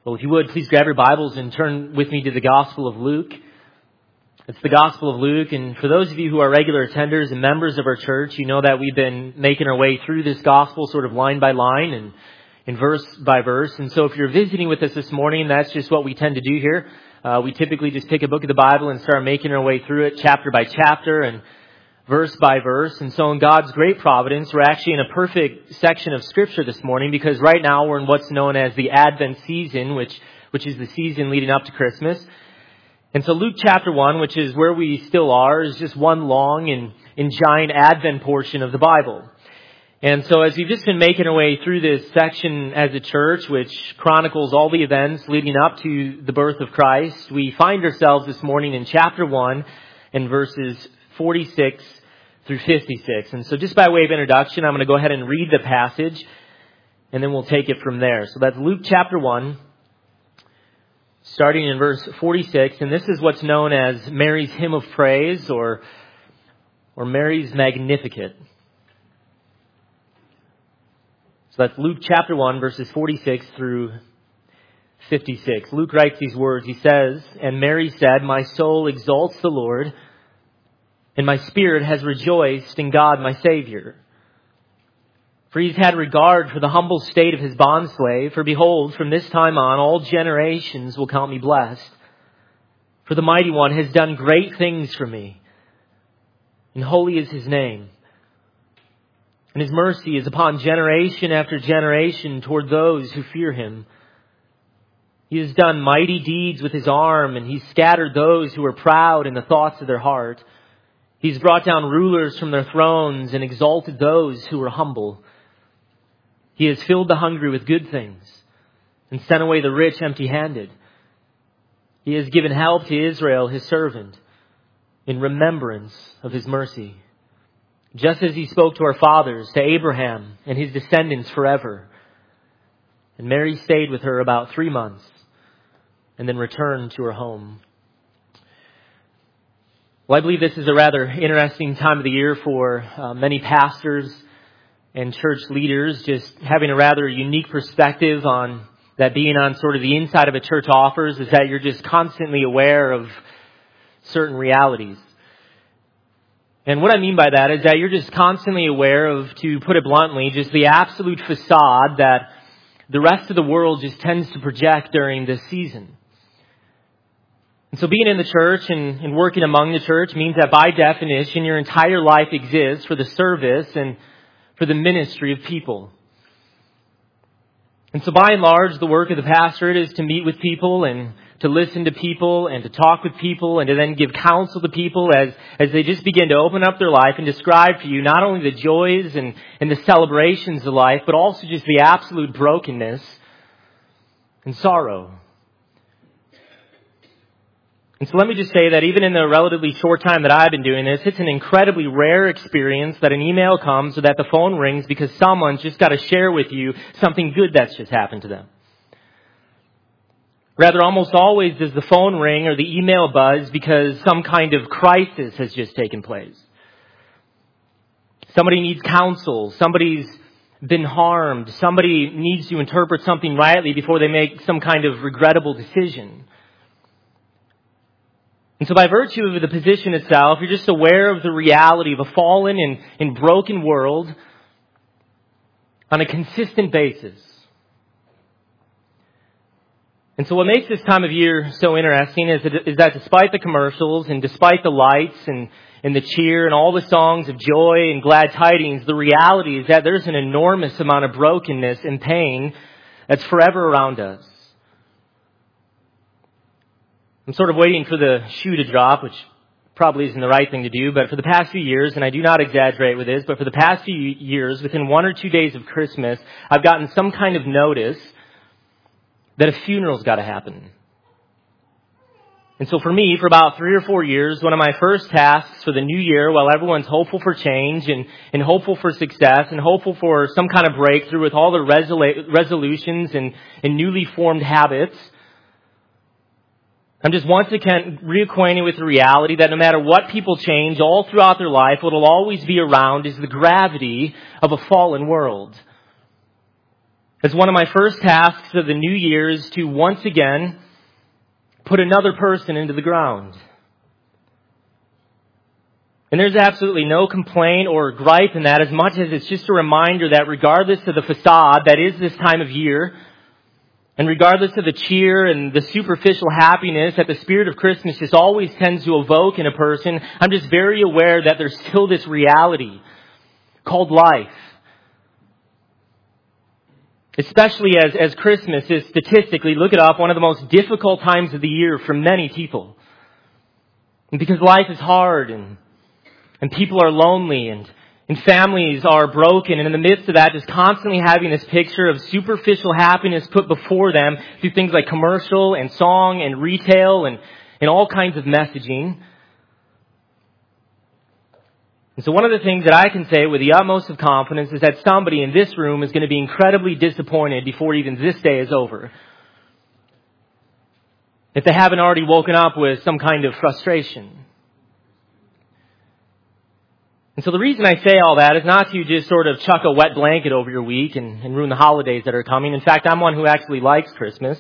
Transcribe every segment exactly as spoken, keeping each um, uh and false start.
Well, if you would, please grab your Bibles and turn with me to the Gospel of Luke. It's the Gospel of Luke, and for those of you who are regular attenders and members of our church, you know that we've been making our way through this Gospel sort of line by line and in verse by verse. And so if you're visiting with us this morning, that's just what we tend to do here. Uh, we typically just take a book of the Bible and start making our way through it chapter by chapter and verse by verse. And so in God's great providence, we're actually in a perfect section of Scripture this morning because right now we're in what's known as the Advent season, which which is the season leading up to Christmas. And so Luke chapter one, which is where we still are, is just one long and, and giant Advent portion of the Bible. And so as we've just been making our way through this section as a church, which chronicles all the events leading up to the birth of Christ, we find ourselves this morning in chapter one and verses forty-six through fifty-six. And so just by way of introduction, I'm going to go ahead and read the passage, and then we'll take it from there. So that's Luke chapter one, starting in verse forty-six. And this is what's known as Mary's Hymn of Praise, or, or Mary's Magnificat. So that's Luke chapter one, verses forty-six through fifty-six. Luke writes these words. He says, "And Mary said, 'My soul exalts the Lord, and my spirit has rejoiced in God my Savior. For he's had regard for the humble state of his bondslave. For behold, from this time on, all generations will count me blessed. For the Mighty One has done great things for me, and holy is his name. And his mercy is upon generation after generation toward those who fear him. He has done mighty deeds with his arm, and he's scattered those who are proud in the thoughts of their heart. He's brought down rulers from their thrones and exalted those who are humble. He has filled the hungry with good things and sent away the rich empty-handed. He has given help to Israel, his servant, in remembrance of his mercy, just as he spoke to our fathers, to Abraham and his descendants forever.' And Mary stayed with her about three months and then returned to her home." Well, I believe this is a rather interesting time of the year for uh, many pastors and church leaders, just having a rather unique perspective on that. Being on sort of the inside of a church offers is that you're just constantly aware of certain realities. And what I mean by that is that you're just constantly aware of, to put it bluntly, just the absolute facade that the rest of the world just tends to project during this season. And so being in the church and, and working among the church means that by definition, your entire life exists for the service and for the ministry of people. And so by and large, the work of the pastorate is to meet with people and to listen to people and to talk with people and to then give counsel to people as, as they just begin to open up their life and describe for you not only the joys and, and the celebrations of life, but also just the absolute brokenness and sorrow. And so let me just say that even in the relatively short time that I've been doing this, it's an incredibly rare experience that an email comes or that the phone rings because someone's just got to share with you something good that's just happened to them. Rather, almost always does the phone ring or the email buzz because some kind of crisis has just taken place. Somebody needs counsel. Somebody's been harmed. Somebody needs to interpret something rightly before they make some kind of regrettable decision. And so by virtue of the position itself, you're just aware of the reality of a fallen and, and broken world on a consistent basis. And so what makes this time of year so interesting is that, is that despite the commercials and despite the lights and, and the cheer and all the songs of joy and glad tidings, the reality is that there's an enormous amount of brokenness and pain that's forever around us. I'm sort of waiting for the shoe to drop, which probably isn't the right thing to do, but for the past few years, and I do not exaggerate with this, but for the past few years, within one or two days of Christmas, I've gotten some kind of notice that a funeral's got to happen. And so for me, for about three or four years, one of my first tasks for the new year, while everyone's hopeful for change and, and hopeful for success and hopeful for some kind of breakthrough with all the resolu- resolutions and, and newly formed habits, I'm just once again reacquainted with the reality that no matter what people change all throughout their life, what will always be around is the gravity of a fallen world. as one of my first tasks of the new year is to once again put another person into the ground. And there's absolutely no complaint or gripe in that, as much as it's just a reminder that regardless of the facade that is this time of year, and regardless of the cheer and the superficial happiness that the spirit of Christmas just always tends to evoke in a person, I'm just very aware that there's still this reality called life. Especially as, as Christmas is statistically, look it up, one of the most difficult times of the year for many people. And because life is hard and And people are lonely and, and families are broken. And in the midst of that, just constantly having this picture of superficial happiness put before them through things like commercial and song and retail and, and all kinds of messaging. And so one of the things that I can say with the utmost of confidence is that somebody in this room is going to be incredibly disappointed before even this day is over, if they haven't already woken up with some kind of frustration. And so the reason I say all that is not to just sort of chuck a wet blanket over your week and, and ruin the holidays that are coming. In fact, I'm one who actually likes Christmas.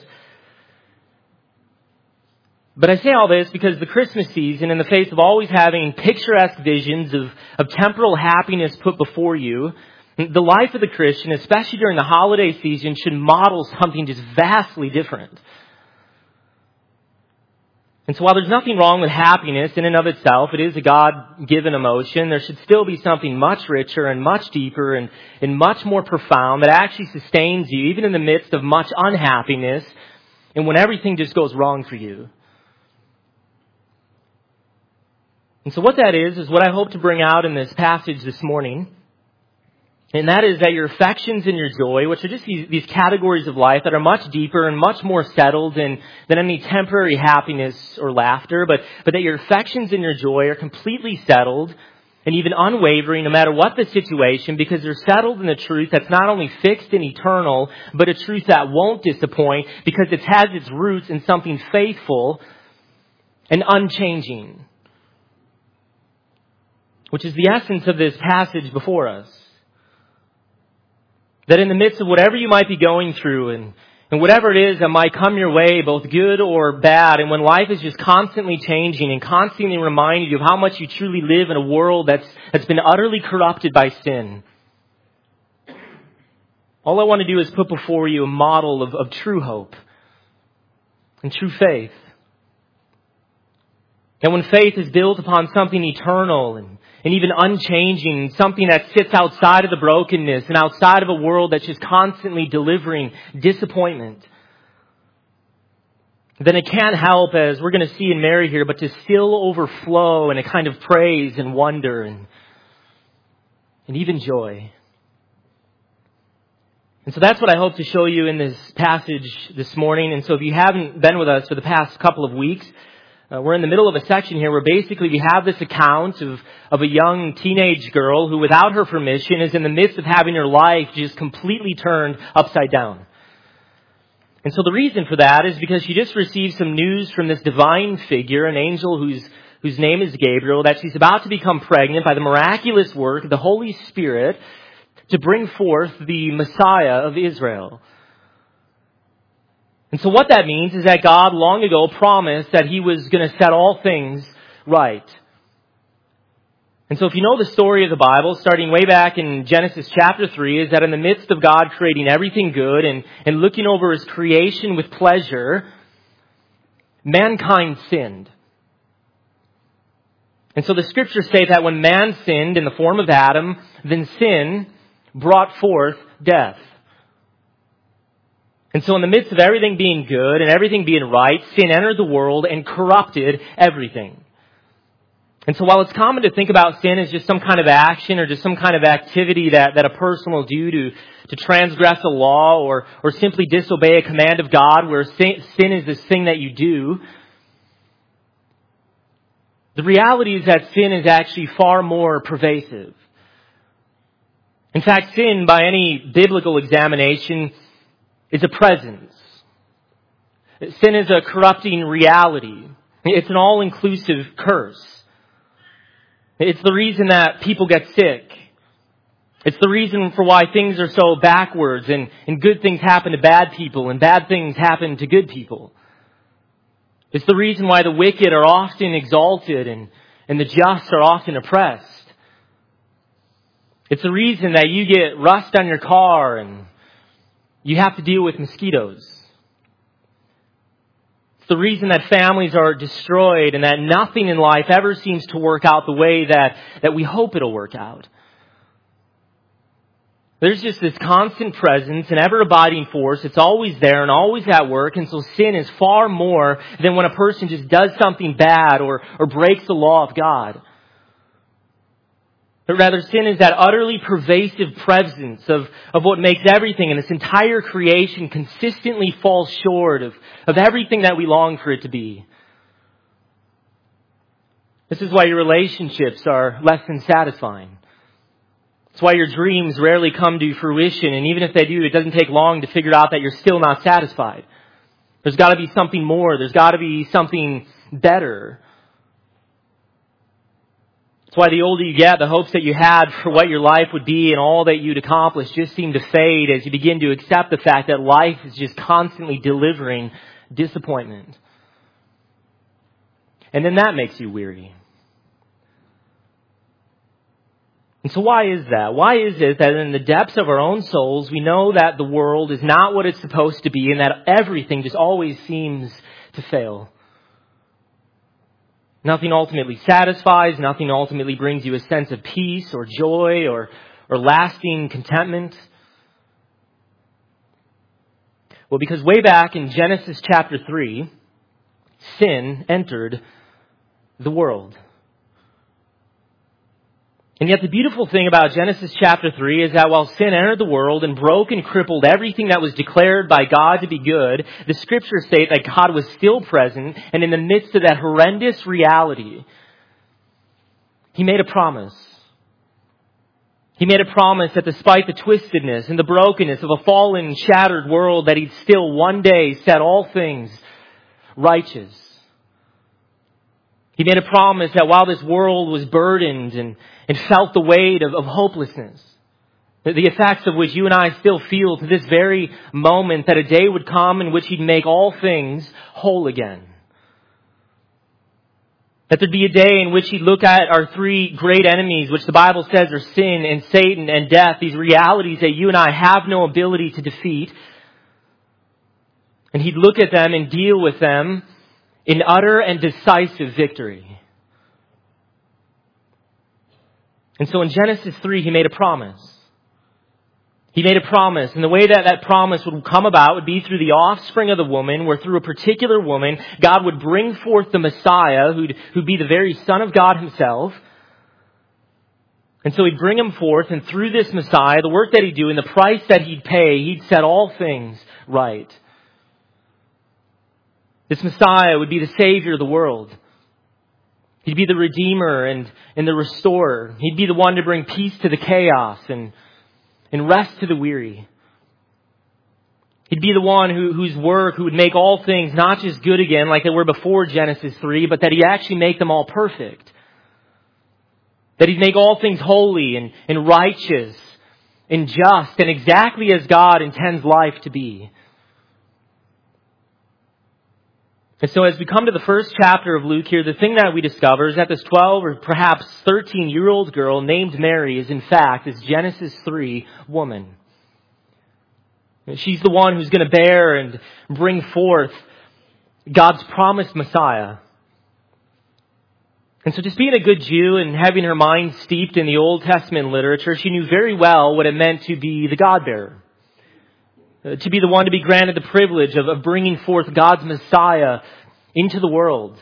But I say all this because the Christmas season, in the face of always having picturesque visions of, of temporal happiness put before you, the life of the Christian, especially during the holiday season, should model something just vastly different. And so while there's nothing wrong with happiness in and of itself, it is a God-given emotion, there should still be something much richer and much deeper and, and much more profound that actually sustains you, even in the midst of much unhappiness and when everything just goes wrong for you. And so what that is, is what I hope to bring out in this passage this morning. And that is that your affections and your joy, which are just these, these categories of life that are much deeper and much more settled than, than any temporary happiness or laughter, but, but that your affections and your joy are completely settled and even unwavering no matter what the situation, because they're settled in the truth that's not only fixed and eternal, but a truth that won't disappoint because it has its roots in something faithful and unchanging, which is the essence of this passage before us. That in the midst of whatever you might be going through and, and whatever it is that might come your way, both good or bad, and when life is just constantly changing and constantly reminding you of how much you truly live in a world that's, that's been utterly corrupted by sin, all I want to do is put before you a model of, of true hope and true faith. And when faith is built upon something eternal and And even unchanging, something that sits outside of the brokenness and outside of a world that's just constantly delivering disappointment, then it can't help, as we're going to see in Mary here, but to still overflow in a kind of praise and wonder and, and even joy. And so that's what I hope to show you in this passage this morning. And so if you haven't been with us for the past couple of weeks, Uh, we're in the middle of a section here where basically we have this account of, of a young teenage girl who, without her permission, is in the midst of having her life just completely turned upside down. And so the reason for that is because she just received some news from this divine figure, an angel whose, whose name is Gabriel, that she's about to become pregnant by the miraculous work of the Holy Spirit to bring forth the Messiah of Israel. And so what that means is that God long ago promised that He was going to set all things right. And so if you know the story of the Bible, starting way back in Genesis chapter three, is that in the midst of God creating everything good and, and looking over His creation with pleasure, mankind sinned. And so the scriptures say that when man sinned in the form of Adam, then sin brought forth death. And so in the midst of everything being good and everything being right, sin entered the world and corrupted everything. And so while it's common to think about sin as just some kind of action or just some kind of activity that, that a person will do to, to transgress a law or, or simply disobey a command of God, where sin, sin is this thing that you do, the reality is that sin is actually far more pervasive. In fact, sin, by any biblical examination, is a presence. Sin is a corrupting reality. It's an all-inclusive curse. It's the reason that people get sick. It's the reason for why things are so backwards and, and good things happen to bad people and bad things happen to good people. It's the reason why the wicked are often exalted and, and the just are often oppressed. It's the reason that you get rust on your car and you have to deal with mosquitoes. It's the reason that families are destroyed and that nothing in life ever seems to work out the way that, that we hope it'll work out. There's just this constant presence, an ever-abiding force. It's always there and always at work. And so sin is far more than when a person just does something bad or, or breaks the law of God. But rather, sin is that utterly pervasive presence of, of what makes everything in this entire creation consistently fall short of, of everything that we long for it to be. This is why your relationships are less than satisfying. It's why your dreams rarely come to fruition, and even if they do, it doesn't take long to figure out that you're still not satisfied. There's got to be something more. There's got to be something better. It's why the older you get, the hopes that you had for what your life would be and all that you'd accomplish just seem to fade as you begin to accept the fact that life is just constantly delivering disappointment. And then that makes you weary. And so why is that? Why is it that in the depths of our own souls, we know that the world is not what it's supposed to be and that everything just always seems to fail? Nothing ultimately satisfies. Nothing ultimately brings you a sense of peace or joy or, or lasting contentment. Well, because way back in Genesis chapter three, sin entered the world. And yet the beautiful thing about Genesis chapter three is that while sin entered the world and broke and crippled everything that was declared by God to be good, the scriptures state that God was still present, and in the midst of that horrendous reality, He made a promise. He made a promise that despite the twistedness and the brokenness of a fallen, shattered world, that He'd still one day set all things righteous. He made a promise that while this world was burdened and, and felt the weight of, of hopelessness, the effects of which you and I still feel to this very moment, that a day would come in which He'd make all things whole again. That there'd be a day in which He'd look at our three great enemies, which the Bible says are sin and Satan and death, these realities that you and I have no ability to defeat. And He'd look at them and deal with them in utter and decisive victory. And so in Genesis three, He made a promise. He made a promise. And the way that that promise would come about would be through the offspring of the woman, where through a particular woman, God would bring forth the Messiah, who'd, who'd be the very Son of God Himself. And so He'd bring Him forth, and through this Messiah, the work that He'd do and the price that He'd pay, He'd set all things right. This Messiah would be the Savior of the world. He'd be the Redeemer and, and the Restorer. He'd be the one to bring peace to the chaos and, and rest to the weary. He'd be the one who, whose work, who would make all things not just good again like they were before Genesis three, but that He'd actually make them all perfect. That He'd make all things holy and, and righteous and just and exactly as God intends life to be. And so as we come to the first chapter of Luke here, the thing that we discover is that this twelve or perhaps thirteen-year-old girl named Mary is in fact this Genesis three woman. She's the one who's going to bear and bring forth God's promised Messiah. And so just being a good Jew and having her mind steeped in the Old Testament literature, she knew very well what it meant to be the God-bearer. To be the one to be granted the privilege of, of bringing forth God's Messiah into the world.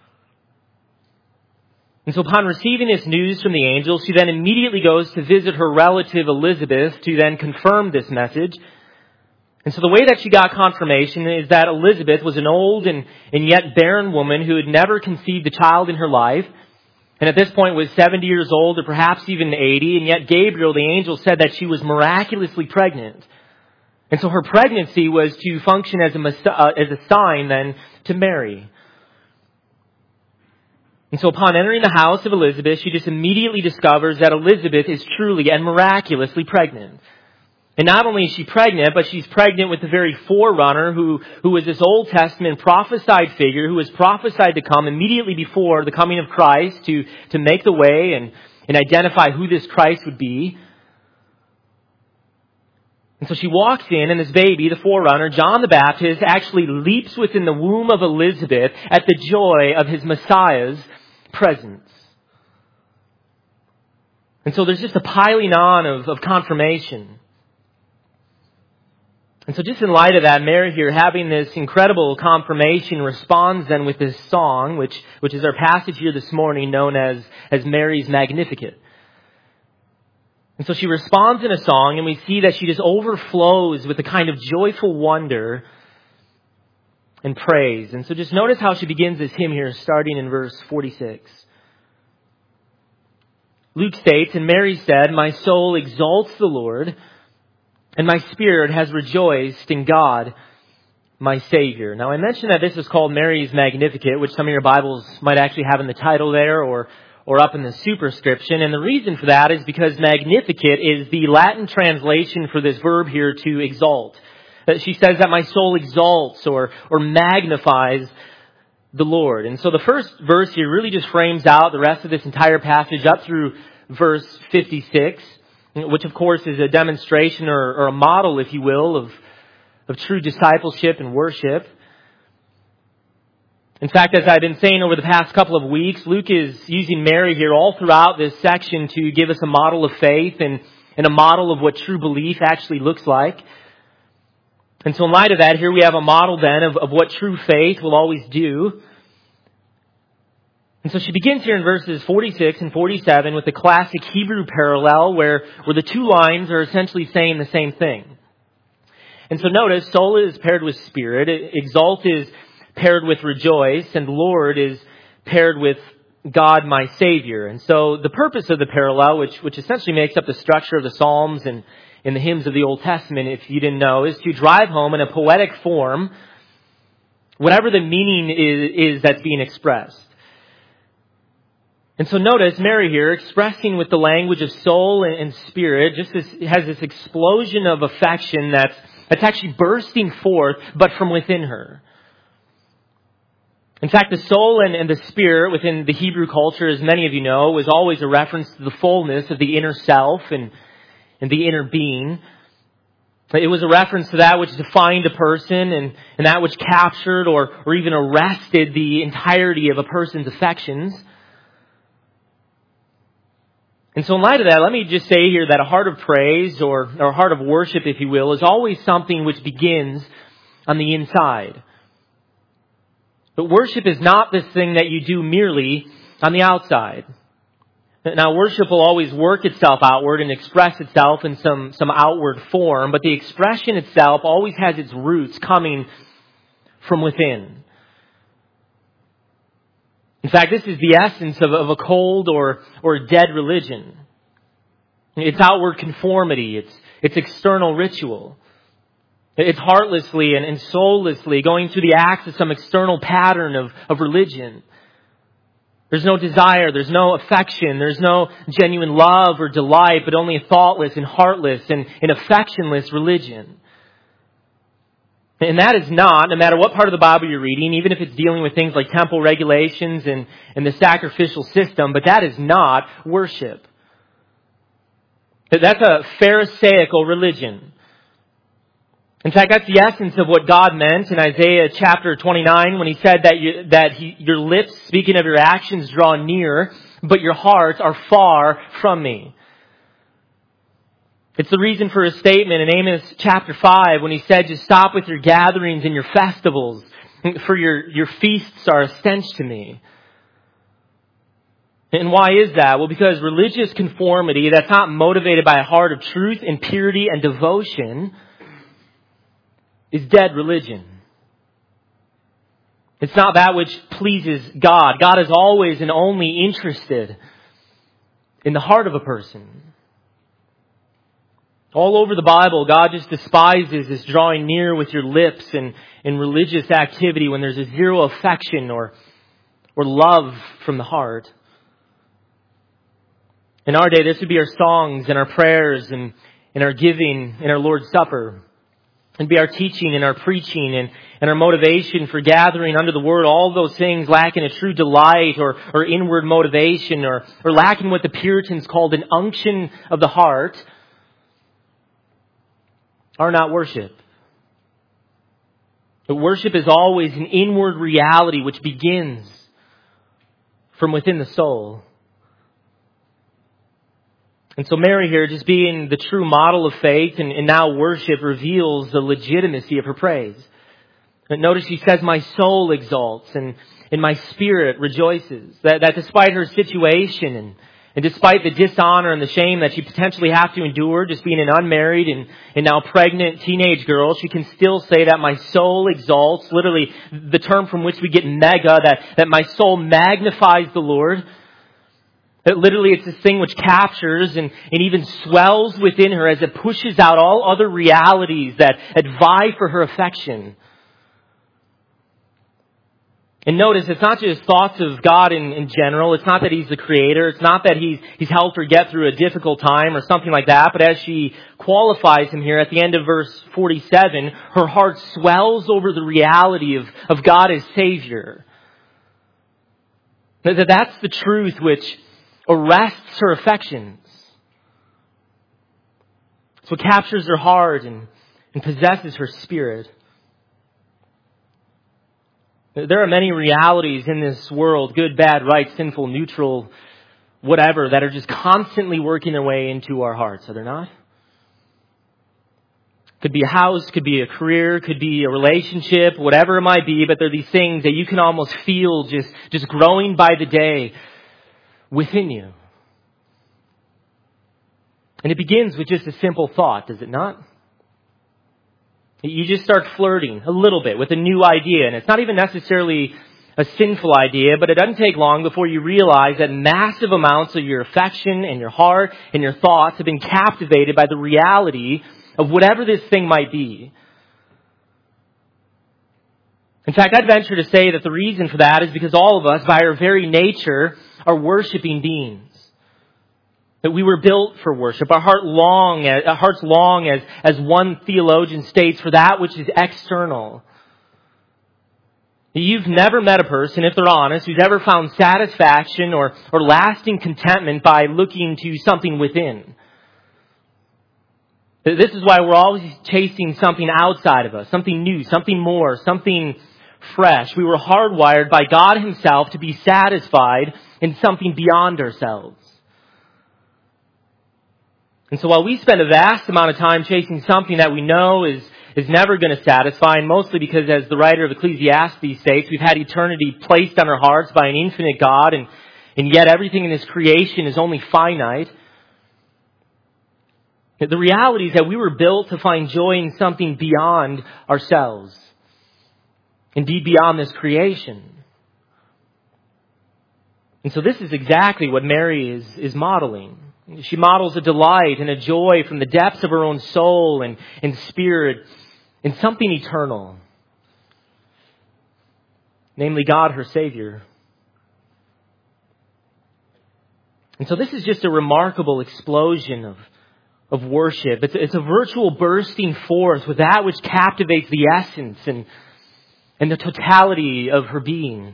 And so upon receiving this news from the angel, she then immediately goes to visit her relative Elizabeth to then confirm this message. And so the way that she got confirmation is that Elizabeth was an old and, and yet barren woman who had never conceived a child in her life. And at this point was seventy years old or perhaps even eighty. And yet Gabriel, the angel, said that she was miraculously pregnant. And so her pregnancy was to function as a, uh, as a sign then to Mary. And so upon entering the house of Elizabeth, she just immediately discovers that Elizabeth is truly and miraculously pregnant. And not only is she pregnant, but she's pregnant with the very forerunner who, who was this Old Testament prophesied figure who was prophesied to come immediately before the coming of Christ to, to make the way and, and identify who this Christ would be. And so she walks in, and this baby, the forerunner, John the Baptist, actually leaps within the womb of Elizabeth at the joy of his Messiah's presence. And so there's just a piling on of, of confirmation. And so just in light of that, Mary here, having this incredible confirmation, responds then with this song, which, which is our passage here this morning, known as, as Mary's Magnificat. And so she responds in a song, and we see that she just overflows with a kind of joyful wonder and praise. And so just notice how she begins this hymn here, starting in verse forty-six. Luke states, "And Mary said, My soul exalts the Lord, and my spirit has rejoiced in God, my Savior." Now, I mentioned that this is called Mary's Magnificat, which some of your Bibles might actually have in the title there or, or up in the superscription. And the reason for that is because Magnificat is the Latin translation for this verb here to exalt. She says that my soul exalts or, or magnifies the Lord. And so the first verse here really just frames out the rest of this entire passage up through verse fifty-six. Which, of course, is a demonstration or, or a model, if you will, of, of true discipleship and worship. In fact, as I've been saying over the past couple of weeks, Luke is using Mary here all throughout this section to give us a model of faith and, and a model of what true belief actually looks like. And so in light of that, here we have a model then of, of what true faith will always do. And so she begins here in verses forty-six and forty-seven with the classic Hebrew parallel where, where the two lines are essentially saying the same thing. And so notice, soul is paired with spirit, exalt is paired with rejoice, and Lord is paired with God my Savior. And so the purpose of the parallel, which, which essentially makes up the structure of the Psalms and in the hymns of the Old Testament, if you didn't know, is to drive home in a poetic form whatever the meaning is, is that's being expressed. And so notice Mary here expressing with the language of soul and, and spirit, just this, has this explosion of affection that's, that's actually bursting forth, but from within her. In fact, the soul and, and the spirit within the Hebrew culture, as many of you know, was always a reference to the fullness of the inner self and, and the inner being. It was a reference to that which defined a person and, and that which captured or, or even arrested the entirety of a person's affections. And so in light of that, let me just say here that a heart of praise or, or a heart of worship, if you will, is always something which begins on the inside. But worship is not this thing that you do merely on the outside. Now, worship will always work itself outward and express itself in some, some outward form, but the expression itself always has its roots coming from within. In fact, this is the essence of, of a cold or, or a dead religion. It's outward conformity. It's, it's external ritual. It's heartlessly and, and soullessly going through the acts of some external pattern of, of religion. There's no desire. There's no affection. There's no genuine love or delight, but only a thoughtless and heartless and, and affectionless religion. And that is not, no matter what part of the Bible you're reading, even if it's dealing with things like temple regulations and, and the sacrificial system, but that is not worship. That's a Pharisaical religion. In fact, that's the essence of what God meant in Isaiah chapter twenty-nine when He said that you, that he, your lips, speaking of your actions, draw near, but your hearts are far from me. It's the reason for his statement in Amos chapter five when he said, just stop with your gatherings and your festivals, for your, your feasts are a stench to me. And why is that? Well, because religious conformity that's not motivated by a heart of truth and purity and devotion is dead religion. It's not that which pleases God. God is always and only interested in the heart of a person. All over the Bible, God just despises this drawing near with your lips and, and religious activity when there's a zero affection or, or love from the heart. In our day, this would be our songs and our prayers and, and our giving and our Lord's Supper. It'd be our teaching and our preaching and, and our motivation for gathering under the Word. All those things lacking a true delight or, or inward motivation or, or lacking what the Puritans called an unction of the heart are not worship. But worship is always an inward reality which begins from within the soul. And so Mary here, just being the true model of faith and, and now worship, reveals the legitimacy of her praise. And notice she says, my soul exalts and, and my spirit rejoices. That, that despite her situation and, and despite the dishonor and the shame that she potentially has to endure, just being an unmarried and, and now pregnant teenage girl, she can still say that my soul exalts, literally the term from which we get mega, that, that my soul magnifies the Lord. That literally it's this thing which captures and, and even swells within her as it pushes out all other realities that, that vie for her affection. And notice, it's not just thoughts of God in, in general. It's not that He's the Creator. It's not that He's, He's helped her get through a difficult time or something like that. But as she qualifies Him here at the end of verse forty-seven, her heart swells over the reality of, of God as Savior. That That's the truth which arrests her affections. It's what captures her heart and, and possesses her spirit. There are many realities in this world, good, bad, right, sinful, neutral, whatever, that are just constantly working their way into our hearts, are there not? Could be a house, could be a career, could be a relationship, whatever it might be, but they're these things that you can almost feel just, just growing by the day within you. And it begins with just a simple thought, does it not? You just start flirting a little bit with a new idea, and it's not even necessarily a sinful idea, but it doesn't take long before you realize that massive amounts of your affection and your heart and your thoughts have been captivated by the reality of whatever this thing might be. In fact, I'd venture to say that the reason for that is because all of us, by our very nature, are worshiping beings. That we were built for worship. Our heart long, our hearts long, as, as one theologian states, for that which is external. You've never met a person, if they're honest, who's ever found satisfaction or, or lasting contentment by looking to something within. This is why we're always chasing something outside of us, something new, something more, something fresh. We were hardwired by God Himself to be satisfied in something beyond ourselves. And so while we spend a vast amount of time chasing something that we know is, is never going to satisfy, and mostly because, as the writer of Ecclesiastes states, we've had eternity placed on our hearts by an infinite God, and, and yet everything in this creation is only finite. The reality is that we were built to find joy in something beyond ourselves. Indeed, beyond this creation. And so this is exactly what Mary is, is modeling. She models a delight and a joy from the depths of her own soul and, and spirit in something eternal. Namely, God, her Savior. And so this is just a remarkable explosion of, of worship. It's, it's a virtual bursting forth with that which captivates the essence and, and the totality of her being.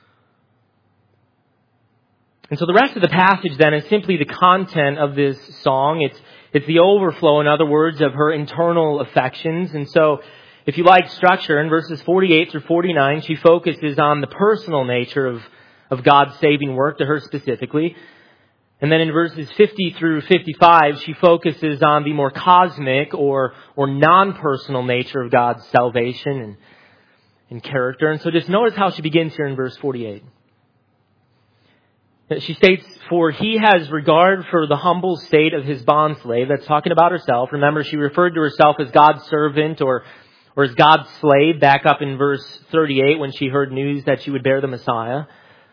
And so the rest of the passage then is simply the content of this song. It's it's the overflow, in other words, of her internal affections. And so if you like structure, in verses forty-eight through forty-nine, she focuses on the personal nature of, of God's saving work to her specifically. And then in verses fifty through fifty-five, she focuses on the more cosmic or, or non-personal nature of God's salvation and, and character. And so just notice how she begins here in verse forty-eight. She states, for He has regard for the humble state of His bondslave. That's talking about herself. Remember, she referred to herself as God's servant or, or as God's slave back up in verse thirty-eight when she heard news that she would bear the Messiah.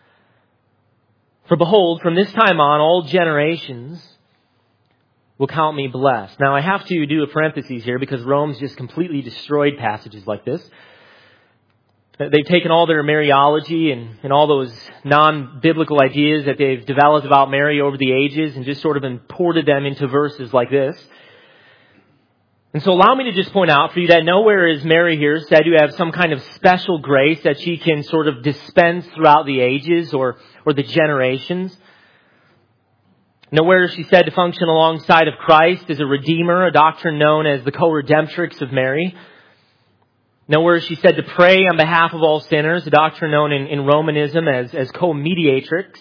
For behold, from this time on, all generations will count me blessed. Now, I have to do a parenthesis here because Rome's just completely destroyed passages like this. They've taken all their Mariology and, and all those non-biblical ideas that they've developed about Mary over the ages and just sort of imported them into verses like this. And so allow me to just point out for you that nowhere is Mary here said to have some kind of special grace that she can sort of dispense throughout the ages or, or the generations. Nowhere is she said to function alongside of Christ as a redeemer, a doctrine known as the co-redemptrix of Mary. Nowhere is she said to pray on behalf of all sinners, a doctrine known in, in Romanism as, as co-mediatrix.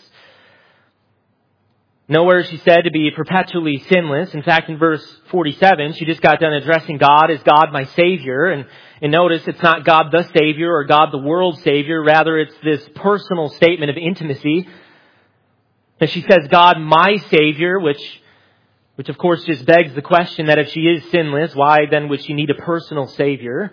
Nowhere is she said to be perpetually sinless. In fact, in verse forty-seven, she just got done addressing God as God my Savior. And, and notice it's not God the Savior or God the world Savior. Rather, it's this personal statement of intimacy. And she says, God my Savior, which, which of course just begs the question that if she is sinless, why then would she need a personal Savior?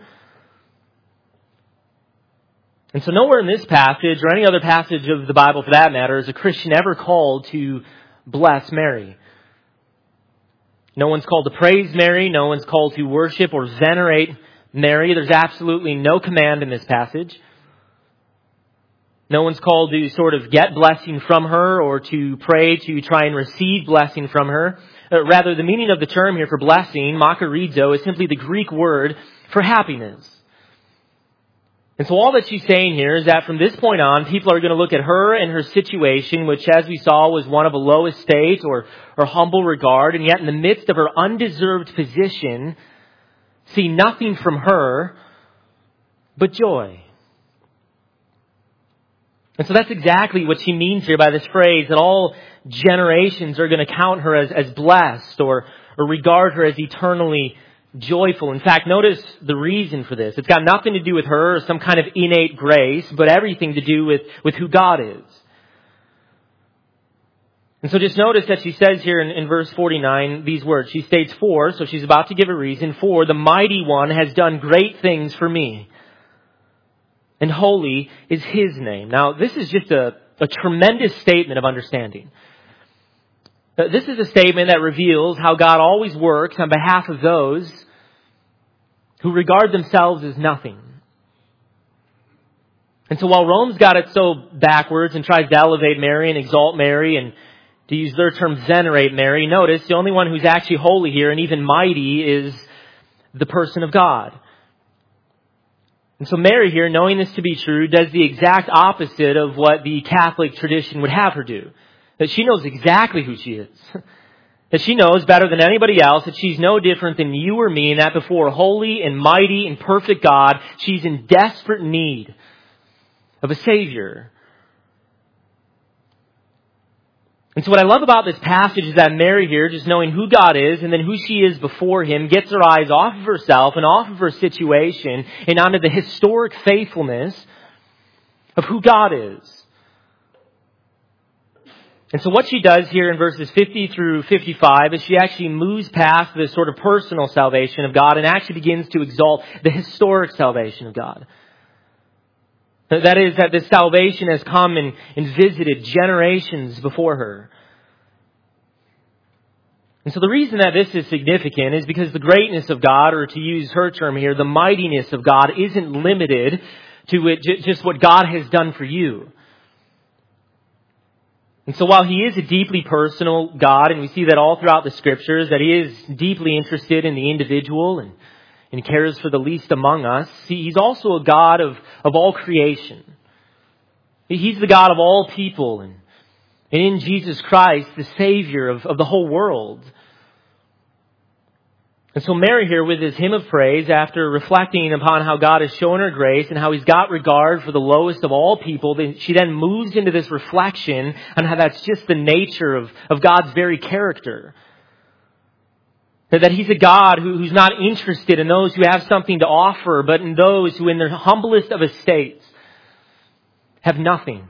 And so nowhere in this passage, or any other passage of the Bible for that matter, is a Christian ever called to bless Mary. No one's called to praise Mary. No one's called to worship or venerate Mary. There's absolutely no command in this passage. No one's called to sort of get blessing from her or to pray to try and receive blessing from her. Uh, rather, the meaning of the term here for blessing, makarizo, is simply the Greek word for happiness. And so all that she's saying here is that from this point on, people are going to look at her and her situation, which as we saw was one of a low estate or, or humble regard, and yet in the midst of her undeserved position, see nothing from her but joy. And so that's exactly what she means here by this phrase, that all generations are going to count her as, as blessed or, or regard her as eternally joyful. In fact, notice the reason for this. It's got nothing to do with her or some kind of innate grace, but everything to do with, with who God is. And so just notice that she says here in, in verse forty-nine, these words. She states, for, so she's about to give a reason, for the mighty one has done great things for me, and holy is his name. Now, this is just a, a tremendous statement of understanding. This is a statement that reveals how God always works on behalf of those who regard themselves as nothing. And so while Rome's got it so backwards and tries to elevate Mary and exalt Mary and to use their term venerate Mary, notice the only one who's actually holy here and even mighty is the person of God. And so Mary here, knowing this to be true, does the exact opposite of what the Catholic tradition would have her do. That she knows exactly who she is. That she knows better than anybody else that she's no different than you or me, and that before holy and mighty and perfect God, she's in desperate need of a Savior. And so what I love about this passage is that Mary here, just knowing who God is and then who she is before Him, gets her eyes off of herself and off of her situation and onto the historic faithfulness of who God is. And so what she does here in verses fifty through fifty-five is she actually moves past this sort of personal salvation of God and actually begins to exalt the historic salvation of God. That is, that this salvation has come and, and visited generations before her. And so the reason that this is significant is because the greatness of God, or to use her term here, the mightiness of God, isn't limited to it, just what God has done for you. And so while He is a deeply personal God, and we see that all throughout the Scriptures, that He is deeply interested in the individual and, and cares for the least among us, see, He's also a God of, of all creation. He's the God of all people, and, and in Jesus Christ, the Savior of, of the whole world. And so Mary here with His hymn of praise, after reflecting upon how God has shown her grace and how He's got regard for the lowest of all people, she then moves into this reflection on how that's just the nature of, of God's very character. That He's a God who, who's not interested in those who have something to offer, but in those who in their humblest of estates have nothing.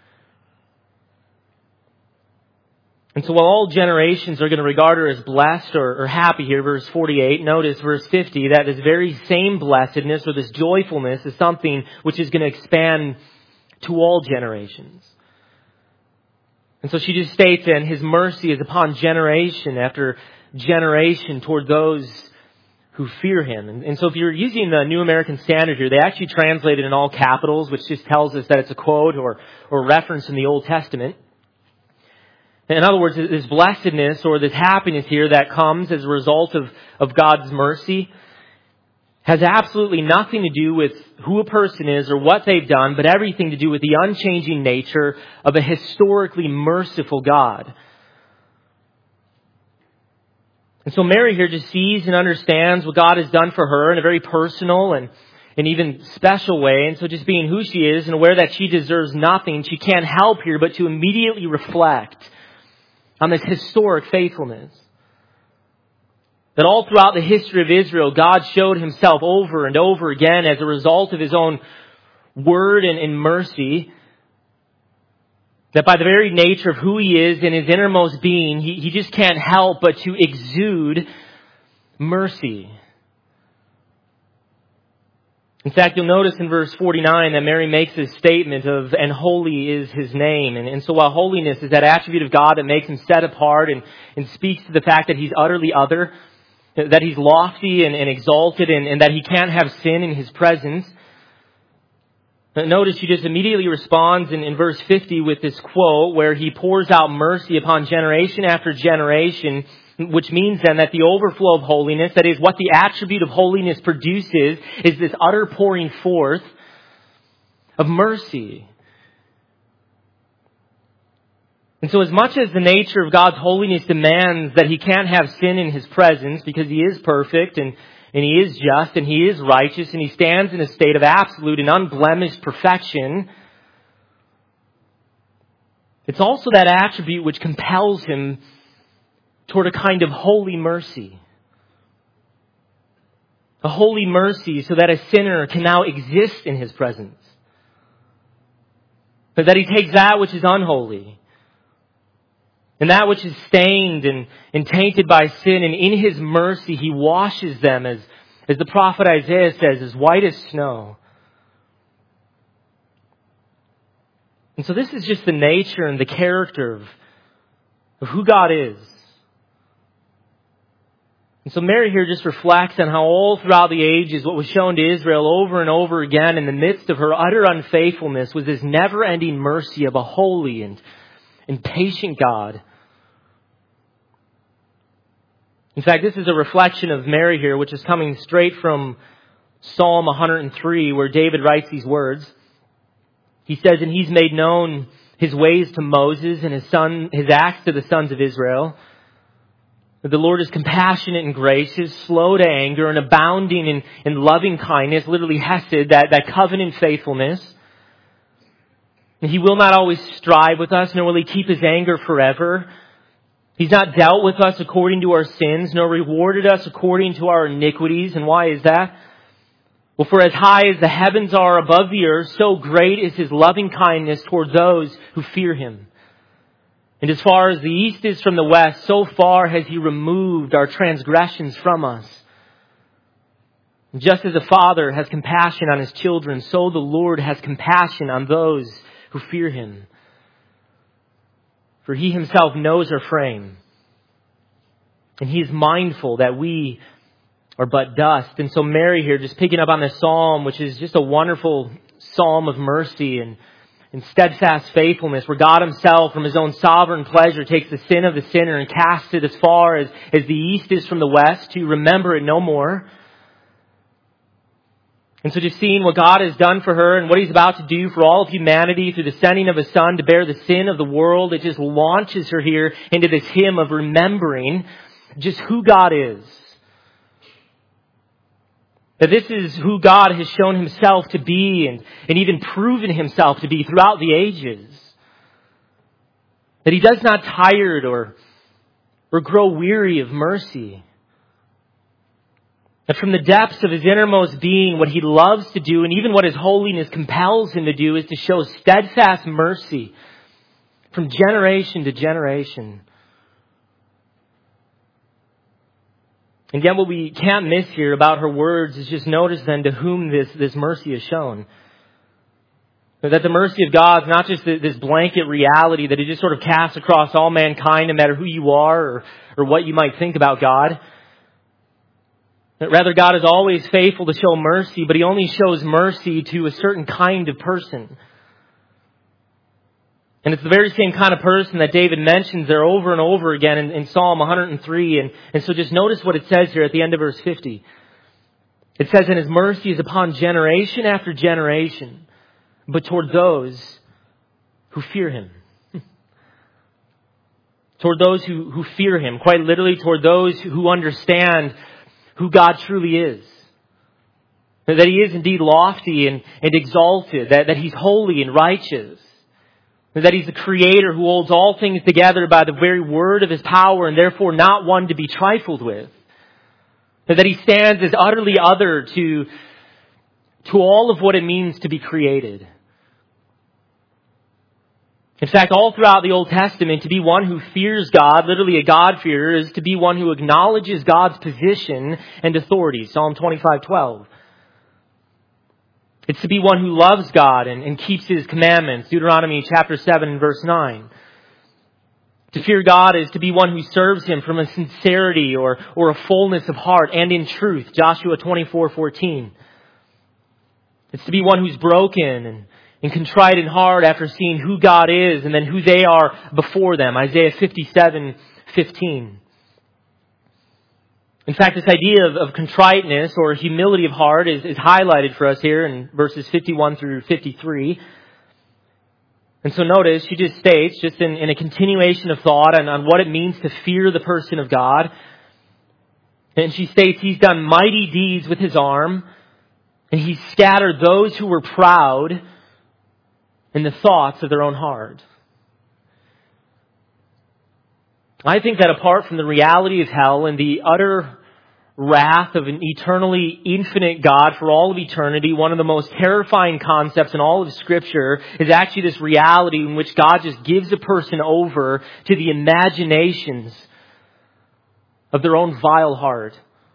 And so while all generations are going to regard her as blessed or, or happy here, verse forty-eight, notice verse fifty, that this very same blessedness or this joyfulness is something which is going to expand to all generations. And so she just states, and His mercy is upon generation after generation toward those who fear him. And, and so if you're using the New American Standard here, they actually translate it in all capitals, which just tells us that it's a quote or, or reference in the Old Testament. In other words, this blessedness or this happiness here that comes as a result of, of God's mercy has absolutely nothing to do with who a person is or what they've done, but everything to do with the unchanging nature of a historically merciful God. And so Mary here just sees and understands what God has done for her in a very personal and, and even special way. And so just being who she is and aware that she deserves nothing, she can't help here but to immediately reflect on this historic faithfulness. That all throughout the history of Israel, God showed himself over and over again as a result of his own word and, and mercy. That by the very nature of who he is in his innermost being, he, he just can't help but to exude mercy. In fact, you'll notice in verse forty-nine that Mary makes this statement of, and holy is his name. And, and so while holiness is that attribute of God that makes him set apart and, and speaks to the fact that he's utterly other, that he's lofty and, and exalted and, and that he can't have sin in his presence, notice she just immediately responds in, in verse fifty with this quote where he pours out mercy upon generation after generation, which means then that the overflow of holiness, that is what the attribute of holiness produces, is this utter pouring forth of mercy. And so as much as the nature of God's holiness demands that he can't have sin in his presence because he is perfect and And he is just and he is righteous and he stands in a state of absolute and unblemished perfection, it's also that attribute which compels him toward a kind of holy mercy. A holy mercy so that a sinner can now exist in his presence. But that he takes that which is unholy and that which is stained and, and tainted by sin, and in his mercy he washes them, as, as the prophet Isaiah says, as white as snow. And so this is just the nature and the character of, of who God is. And so Mary here just reflects on how all throughout the ages what was shown to Israel over and over again in the midst of her utter unfaithfulness was this never-ending mercy of a holy and, and patient God. In fact, this is a reflection of Mary here, which is coming straight from Psalm one hundred three, where David writes these words. He says, and he's made known his ways to Moses and his son, his acts to the sons of Israel. That the Lord is compassionate and gracious, slow to anger, and abounding in, in loving kindness, literally hesed, that, that covenant faithfulness. And he will not always strive with us, nor will he keep his anger forever. He's not dealt with us according to our sins, nor rewarded us according to our iniquities. And why is that? Well, for as high as the heavens are above the earth, so great is his loving kindness toward those who fear him. And as far as the east is from the west, so far has he removed our transgressions from us. And just as a father has compassion on his children, so the Lord has compassion on those who fear him. For he himself knows our frame. And he is mindful that we are but dust. And so Mary here, just picking up on this psalm, which is just a wonderful psalm of mercy and, and steadfast faithfulness, where God himself, from his own sovereign pleasure, takes the sin of the sinner and casts it as far as, as the east is from the west, to remember it no more. And so just seeing what God has done for her and what he's about to do for all of humanity through the sending of his son to bear the sin of the world, it just launches her here into this hymn of remembering just who God is. That this is who God has shown himself to be and, and even proven himself to be throughout the ages. That he does not tire or, or grow weary of mercy. That from the depths of his innermost being, what he loves to do and even what his holiness compels him to do is to show steadfast mercy from generation to generation. And yet what we can't miss here about her words is just notice then to whom this, this mercy is shown. That the mercy of God is not just this blanket reality that it just sort of casts across all mankind, no matter who you are or, or what you might think about God. Rather, God is always faithful to show mercy, but He only shows mercy to a certain kind of person. And it's the very same kind of person that David mentions there over and over again in, in Psalm one hundred three. And, and so just notice what it says here at the end of verse fifty. It says, and His mercy is upon generation after generation, but toward those who fear Him. Toward those who, who fear Him. Quite literally, toward those who understand who God truly is. That He is indeed lofty and, and exalted. That, that He's holy and righteous. That He's the Creator who holds all things together by the very word of His power and therefore not one to be trifled with. That He stands as utterly other to, to all of what it means to be created. In fact, all throughout the Old Testament, to be one who fears God, literally a God-fearer, is to be one who acknowledges God's position and authority. Psalm twenty-five twelve. It's to be one who loves God and, and keeps His commandments. Deuteronomy chapter seven and verse nine. To fear God is to be one who serves Him from a sincerity or, or a fullness of heart and in truth. Joshua twenty-four fourteen. It's to be one who's broken and, and contrite in heart after seeing who God is and then who they are before them. Isaiah fifty-seven fifteen. In fact, this idea of, of contriteness or humility of heart is, is highlighted for us here in verses fifty-one through fifty-three. And so notice, she just states, just in, in a continuation of thought on, on what it means to fear the person of God. And she states, He's done mighty deeds with His arm, and He's scattered those who were proud in the thoughts of their own heart. I think that apart from the reality of hell and the utter wrath of an eternally infinite God for all of eternity, one of the most terrifying concepts in all of Scripture is actually this reality in which God just gives a person over to the imaginations of their own vile heart.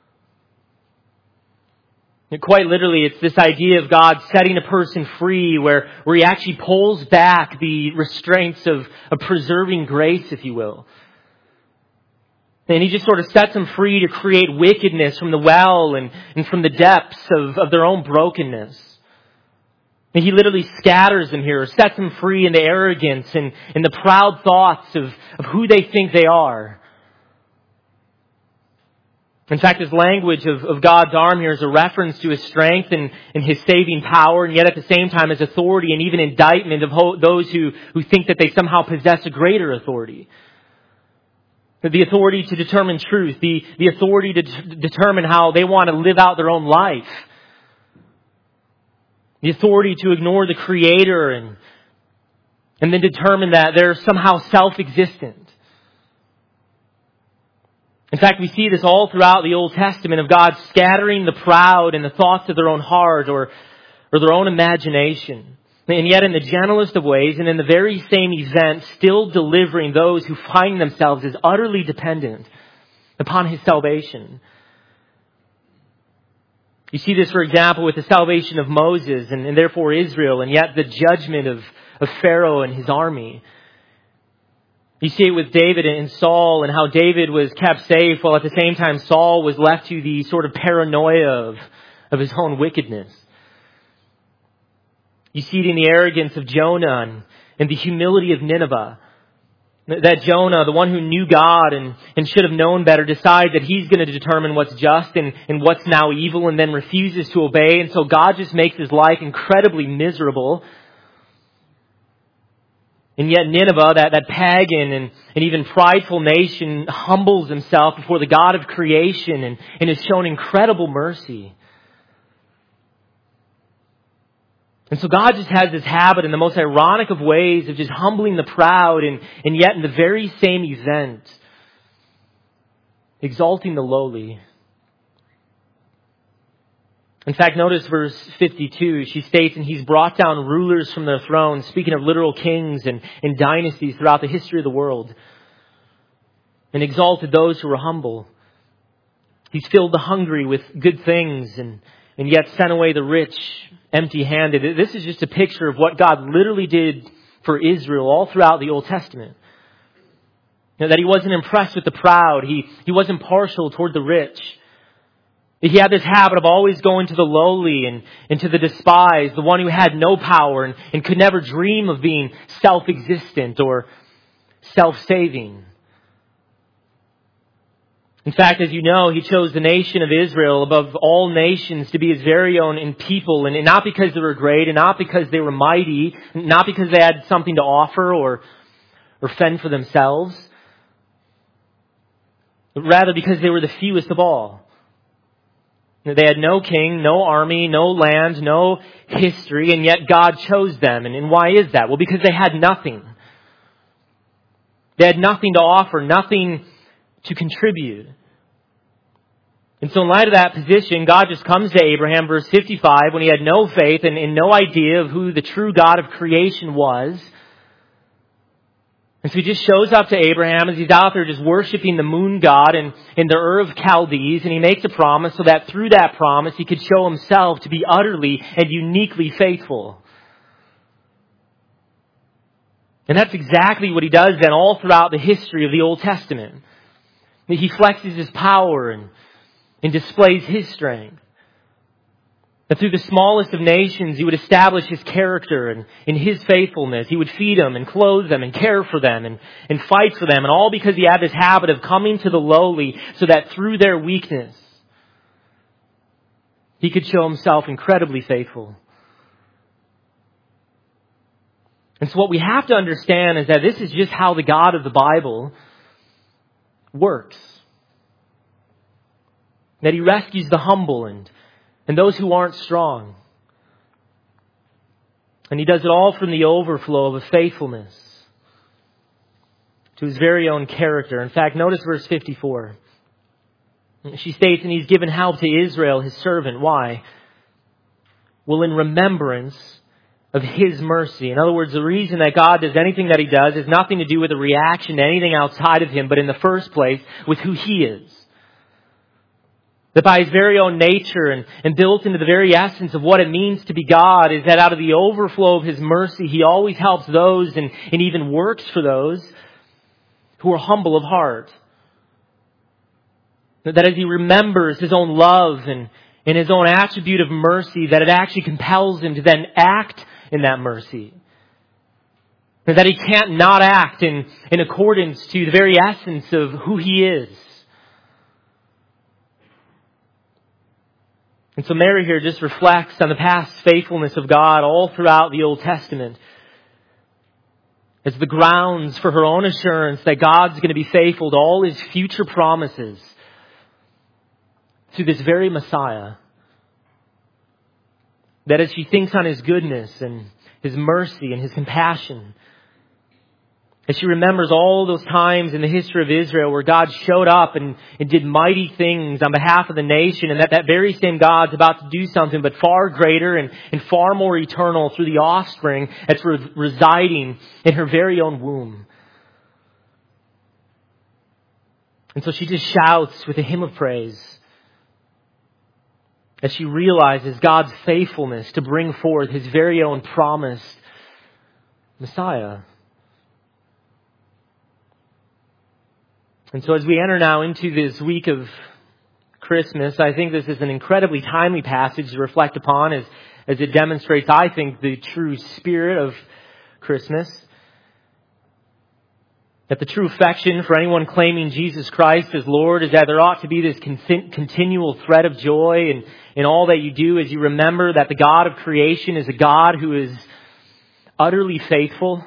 And quite literally, it's this idea of God setting a person free where, where He actually pulls back the restraints of, of preserving grace, if you will. And He just sort of sets them free to create wickedness from the well and, and from the depths of, of their own brokenness. And He literally scatters them here, or sets them free in the arrogance and, and the proud thoughts of, of who they think they are. In fact, this language of, of God's arm here is a reference to His strength and, and His saving power, and yet at the same time His authority and even indictment of ho- those who, who think that they somehow possess a greater authority. The authority to determine truth, the, the authority to d- determine how they want to live out their own life. The authority to ignore the Creator and, and then determine that they're somehow self-existent. In fact, we see this all throughout the Old Testament of God scattering the proud in the thoughts of their own heart or, or their own imagination. And yet in the gentlest of ways and in the very same event, still delivering those who find themselves as utterly dependent upon His salvation. You see this, for example, with the salvation of Moses and, and therefore Israel, and yet the judgment of, of Pharaoh and his army. You see it with David and Saul and how David was kept safe while at the same time Saul was left to the sort of paranoia of, of his own wickedness. You see it in the arrogance of Jonah and, and the humility of Nineveh. That Jonah, the one who knew God and, and should have known better, decides that he's going to determine what's just and, and what's now evil and then refuses to obey. And so God just makes his life incredibly miserable. And yet Nineveh, that, that pagan and, and even prideful nation, humbles himself before the God of creation and, and is shown incredible mercy. And so God just has this habit in the most ironic of ways of just humbling the proud and, and yet in the very same event, exalting the lowly. In fact, notice verse fifty-two. She states, and He's brought down rulers from their thrones, speaking of literal kings and, and dynasties throughout the history of the world, and exalted those who were humble. He's filled the hungry with good things and, and yet sent away the rich empty-handed. This is just a picture of what God literally did for Israel all throughout the Old Testament. You know, that He wasn't impressed with the proud. He, he wasn't partial toward the rich. He had this habit of always going to the lowly and, and to the despised, the one who had no power and, and could never dream of being self-existent or self-saving. In fact, as you know, He chose the nation of Israel above all nations to be His very own in people, and not because they were great, and not because they were mighty, not because they had something to offer or, or fend for themselves, but rather because they were the fewest of all. They had no king, no army, no land, no history, and yet God chose them. And, and why is that? Well, because they had nothing. They had nothing to offer, nothing to contribute. And so in light of that position, God just comes to Abraham, verse fifty-five, when he had no faith and, and no idea of who the true God of creation was. And so He just shows up to Abraham as he's out there just worshiping the moon god in, in the Ur of Chaldees, and He makes a promise so that through that promise He could show Himself to be utterly and uniquely faithful. And that's exactly what He does then all throughout the history of the Old Testament. He flexes His power and, and displays His strength. That through the smallest of nations, He would establish His character and in His faithfulness. He would feed them and clothe them and care for them and, and fight for them. And all because He had this habit of coming to the lowly so that through their weakness, He could show Himself incredibly faithful. And so what we have to understand is that this is just how the God of the Bible works. That He rescues the humble and And those who aren't strong. And He does it all from the overflow of a faithfulness to His very own character. In fact, notice verse fifty-four. She states, and He's given help to Israel, His servant. Why? Well, in remembrance of His mercy. In other words, the reason that God does anything that He does has nothing to do with a reaction to anything outside of Him, but in the first place, with who He is. That by His very own nature and, and built into the very essence of what it means to be God is that out of the overflow of His mercy, He always helps those and, and even works for those who are humble of heart. That as He remembers His own love and, and His own attribute of mercy, that it actually compels Him to then act in that mercy. And that He can't not act in, in accordance to the very essence of who He is. And so Mary here just reflects on the past faithfulness of God all throughout the Old Testament as the grounds for her own assurance that God's going to be faithful to all His future promises through this very Messiah. That as she thinks on His goodness and His mercy and His compassion, as she remembers all those times in the history of Israel where God showed up and, and did mighty things on behalf of the nation, and that that very same God's about to do something but far greater and, and far more eternal through the offspring that's re- residing in her very own womb. And so she just shouts with a hymn of praise as she realizes God's faithfulness to bring forth His very own promised Messiah. And so as we enter now into this week of Christmas, I think this is an incredibly timely passage to reflect upon as, as it demonstrates, I think, the true spirit of Christmas. That the true affection for anyone claiming Jesus Christ as Lord is that there ought to be this con- continual thread of joy in, in all that you do as you remember that the God of creation is a God who is utterly faithful.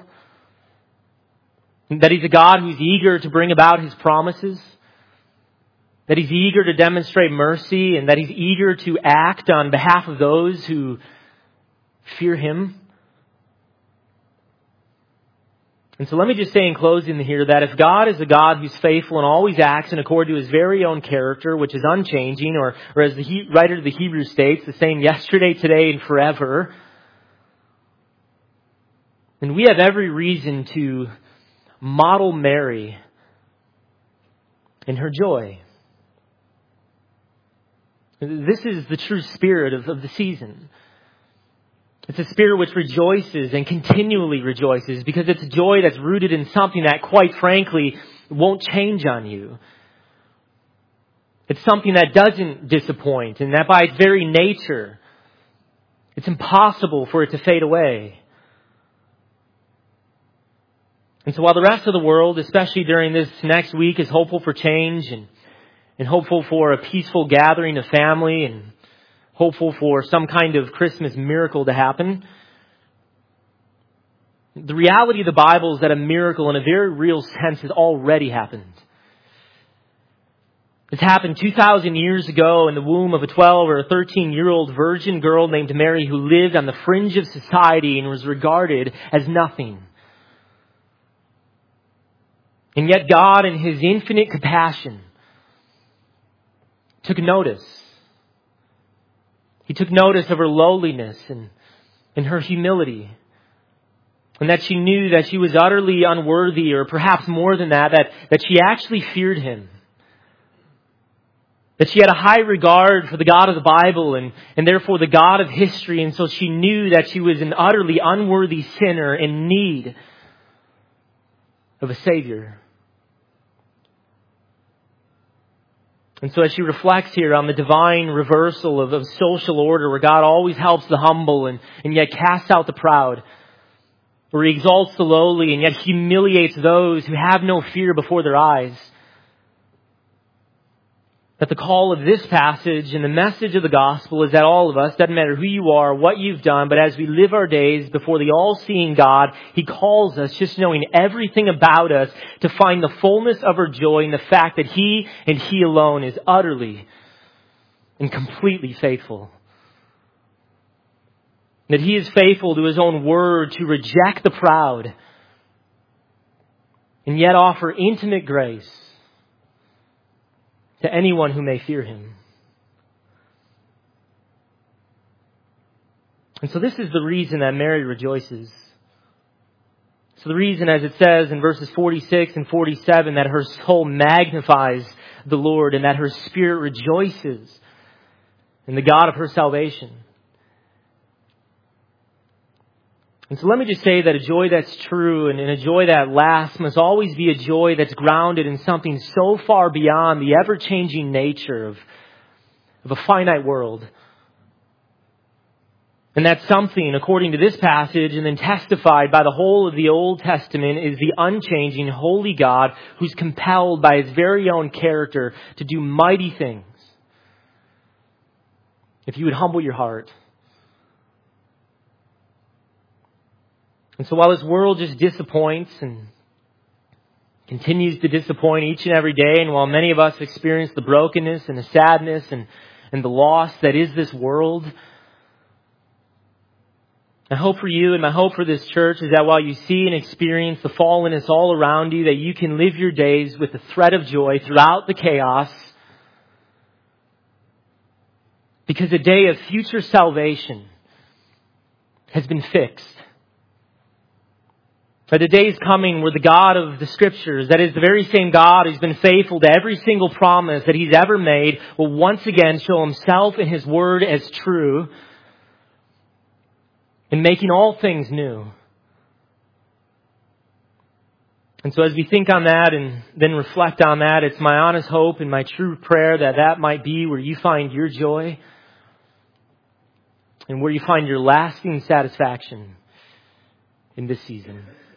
That He's a God who's eager to bring about His promises. That He's eager to demonstrate mercy and that He's eager to act on behalf of those who fear Him. And so let me just say in closing here that if God is a God who's faithful and always acts in accord to His very own character, which is unchanging, or, or as the he, writer of the Hebrews states, the same yesterday, today, and forever, then we have every reason to model Mary in her joy. This is the true spirit of, of the season. It's a spirit which rejoices and continually rejoices because it's a joy that's rooted in something that, quite frankly, won't change on you. It's something that doesn't disappoint, and that by its very nature, it's impossible for it to fade away. And so while the rest of the world, especially during this next week, is hopeful for change and, and hopeful for a peaceful gathering of family and hopeful for some kind of Christmas miracle to happen, the reality of the Bible is that a miracle in a very real sense has already happened. It's happened two thousand years ago in the womb of a twelve or a thirteen-year-old virgin girl named Mary who lived on the fringe of society and was regarded as nothing. And yet God, in His infinite compassion, took notice. He took notice of her lowliness and, and her humility. And that she knew that she was utterly unworthy, or perhaps more than that, that, that she actually feared Him. That she had a high regard for the God of the Bible and, and therefore the God of history. And so she knew that she was an utterly unworthy sinner in need of a Savior. And so as she reflects here on the divine reversal of, of social order where God always helps the humble and, and yet casts out the proud, where He exalts the lowly and yet humiliates those who have no fear before their eyes, that the call of this passage and the message of the gospel is that all of us, doesn't matter who you are, what you've done, but as we live our days before the all-seeing God, He calls us, just knowing everything about us, to find the fullness of our joy in the fact that He and He alone is utterly and completely faithful. That He is faithful to His own word to reject the proud and yet offer intimate grace to anyone who may fear Him. And so this is the reason that Mary rejoices. So the reason, as it says in verses forty-six and forty-seven, that her soul magnifies the Lord and that her spirit rejoices in the God of her salvation. And so let me just say that a joy that's true and a joy that lasts must always be a joy that's grounded in something so far beyond the ever-changing nature of, of a finite world. And that something, according to this passage and then testified by the whole of the Old Testament, is the unchanging, holy God who's compelled by His very own character to do mighty things. If you would humble your heart. And so while this world just disappoints and continues to disappoint each and every day, and while many of us experience the brokenness and the sadness and, and the loss that is this world, my hope for you and my hope for this church is that while you see and experience the fallenness all around you, that you can live your days with a thread of joy throughout the chaos, because a day of future salvation has been fixed. But the day is coming where the God of the Scriptures, that is the very same God who's been faithful to every single promise that He's ever made, will once again show Himself and His Word as true in making all things new. And so as we think on that and then reflect on that, it's my honest hope and my true prayer that that might be where you find your joy and where you find your lasting satisfaction in this season.